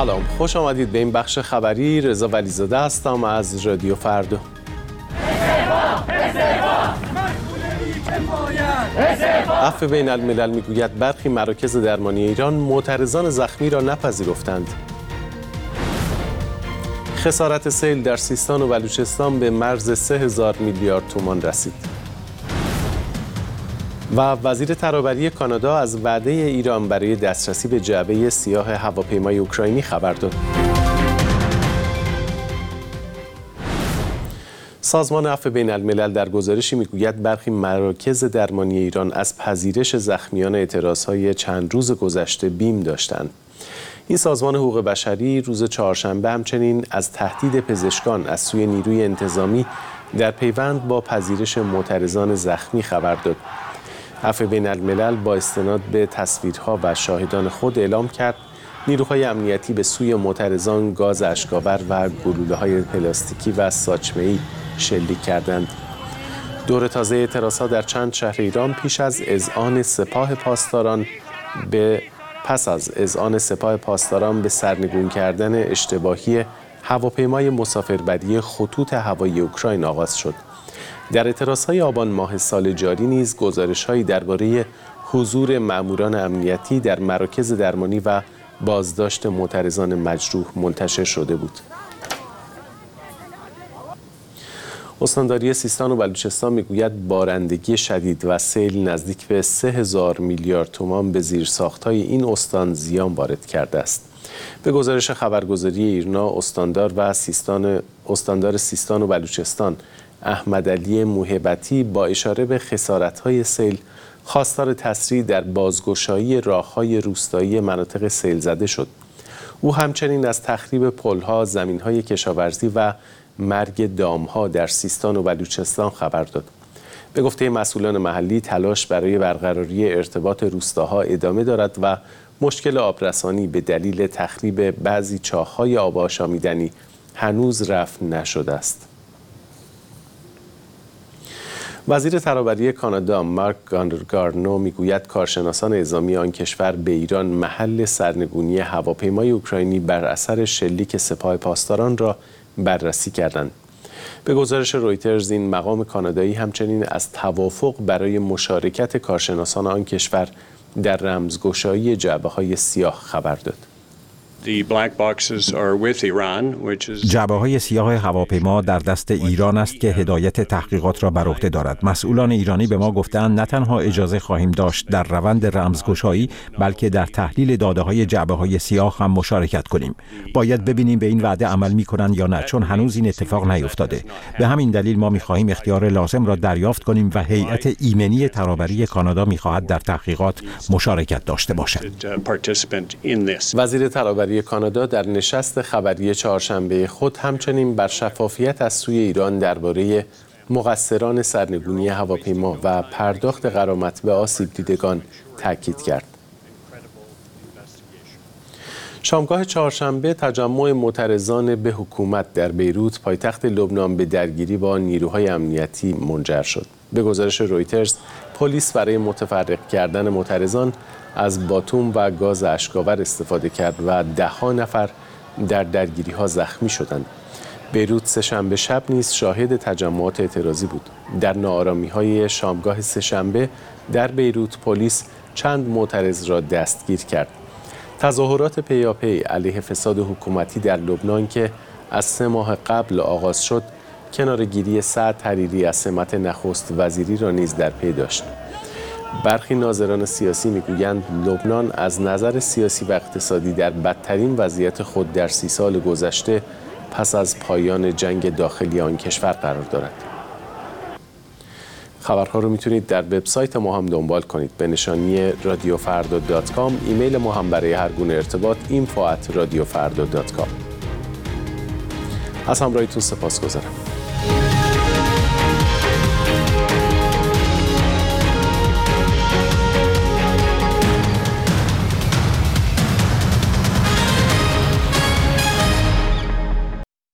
سلام، خوش آمدید به این بخش خبری. رضا ولیزاده هستم از رادیو فردا. عفو بین الملل میگوید برخی مراکز درمانی ایران معترضان زخمی را نپذیرفتند. خسارت سیل در سیستان و بلوچستان به مرز 3000 میلیارد تومان رسید. و وزیر ترابری کانادا از وعده ایران برای دسترسی به جعبه سیاه هواپیمای اوکراینی خبر داد. سازمان عفو بین الملل در گزارشی میگوید برخی مراکز درمانی ایران از پذیرش زخمیان اعتراضهای چند روز گذشته بیم داشتند. این سازمان حقوق بشری روز چهارشنبه همچنین از تهدید پزشکان از سوی نیروی انتظامی در پیوند با پذیرش معترضان زخمی خبر داد. عفو بین الملل با استناد به تصویرها و شاهدان خود اعلام کرد نیروهای امنیتی به سوی معترضان گاز اشک‌آور و گلوله‌های پلاستیکی و ساچمه‌ای شلیک کردند. دور تازه اعتراضات در چند شهر ایران پس از اذعان سپاه پاسداران به سرنگون کردن اشتباهی هواپیمای مسافربری خطوط هوایی اوکراین آغاز شد. در اعتراضهای آبان ماه سال جاری نیز گزارش‌هایی درباره حضور ماموران امنیتی در مراکز درمانی و بازداشت معترضان مجروح منتشر شده بود. استانداری سیستان و بلوچستان میگوید بارندگی شدید و سیل نزدیک به 3000 میلیارد تومان به زیرساخت‌های این استان زیان وارد کرده است. به گزارش خبرگزاری ایرنا استاندار سیستان و بلوچستان احمدعلی موهبتی با اشاره به خسارت‌های سیل خواستار تسریع در بازگشایی راه‌های روستایی مناطق سیل زده شد. او همچنین از تخریب پل‌ها، زمین‌های کشاورزی و مرگ دام‌ها در سیستان و بلوچستان خبر داد. به گفته مسئولان محلی تلاش برای برقراری ارتباط روستاها ادامه دارد و مشکل آبرسانی به دلیل تخریب بعضی چاه‌های آب آشامیدنی هنوز رفع نشده است. وزیر ترابری کانادا مارک گارنو میگوید کارشناسان اعزامی آن کشور به ایران محل سرنگونی هواپیمای اوکراینی بر اثر شلیک سپاه پاسداران را بررسی کردند. به گزارش رویترز این مقام کانادایی همچنین از توافق برای مشارکت کارشناسان آن کشور در رمزگشایی جعبه‌های سیاه خبر داد. جعبه‌های سیاه هواپیما در دست ایران است که هدایت تحقیقات را بر عهده دارد. مسئولان ایرانی به ما گفتند نه تنها اجازه خواهیم داشت در روند رمزگشایی بلکه در تحلیل داده‌های جعبه‌های سیاه هم مشارکت کنیم. باید ببینیم به این وعده عمل می‌کنند یا نه، چون هنوز این اتفاق نیفتاده. به همین دلیل ما می‌خواهیم اختیار لازم را دریافت کنیم و هیئت ایمنی ترابری کانادا می‌خواهد در تحقیقات مشارکت داشته باشد. وزیر ترابری کانادا در نشست خبری چهارشنبه خود همچنین بر شفافیت از سوی ایران درباره مقصران سرنگونی هواپیما و پرداخت غرامت به آسیب دیدگان تاکید کرد. شامگاه چهارشنبه تجمع معترضان به حکومت در بیروت پایتخت لبنان به درگیری با نیروهای امنیتی منجر شد. به گزارش رویترز پلیس برای متفرق کردن معترضان از باتوم و گاز اشک‌آور استفاده کرد و ده‌ها نفر در درگیری‌ها زخمی شدند. بیروت سه‌شنبه شب نیز شاهد تجمعات اعتراضی بود. در ناآرامی‌های شامگاه سه‌شنبه در بیروت پلیس چند معترض را دستگیر کرد. تظاهرات پیاپی علیه فساد حکومتی در لبنان که از 3 ماه قبل آغاز شد، کناره‌گیری سعد حریری از سمت نخست وزیری را نیز در پی داشت. برخی ناظران سیاسی میگویند لبنان از نظر سیاسی و اقتصادی در بدترین وضعیت خود در 30 سال گذشته پس از پایان جنگ داخلی آن کشور قرار دارد. خبرها رو میتونید در وبسایت ما هم دنبال کنید به نشانی radiofarda.com. ایمیل ما هم برای هر گونه ارتباط info@radiofarda.com. از همراهیتون سپاسگزارم.